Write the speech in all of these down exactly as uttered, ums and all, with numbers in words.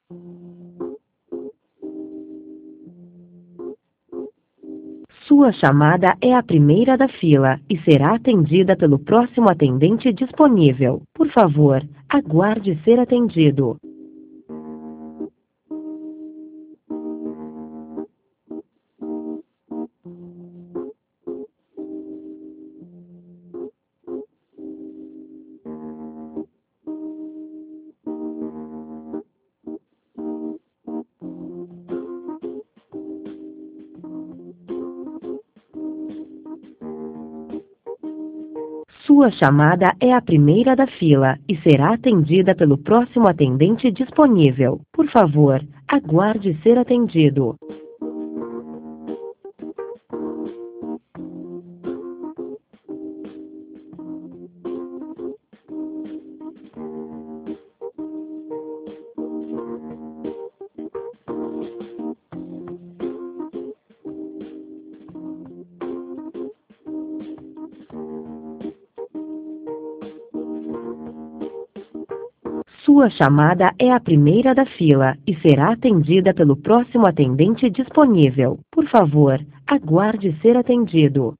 Sua chamada é a primeira da fila e será atendida pelo próximo atendente disponível. Por favor, aguarde ser atendido. Sua chamada é a primeira da fila e será atendida pelo próximo atendente disponível. Por favor, aguarde ser atendido. Sua chamada é a primeira da fila e será atendida pelo próximo atendente disponível. Por favor, aguarde ser atendido.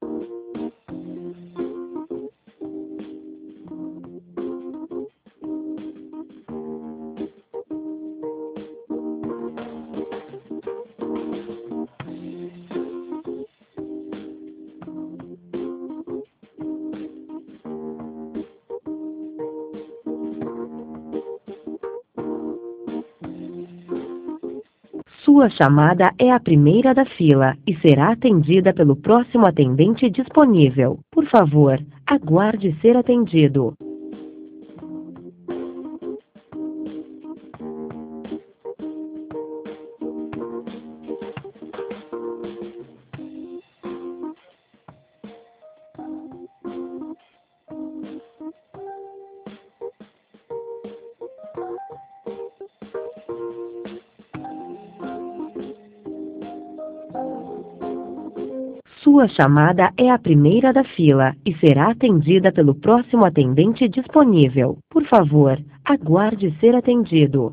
Sua chamada é a primeira da fila e será atendida pelo próximo atendente disponível. Por favor, aguarde ser atendido. Sua chamada é a primeira da fila e será atendida pelo próximo atendente disponível. Por favor, aguarde ser atendido.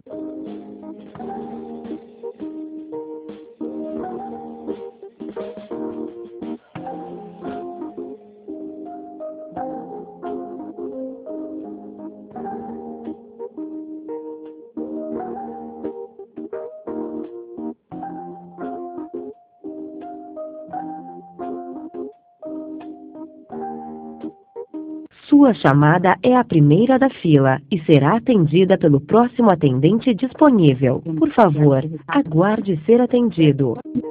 Sua chamada é a primeira da fila e será atendida pelo próximo atendente disponível. Por favor, aguarde ser atendido.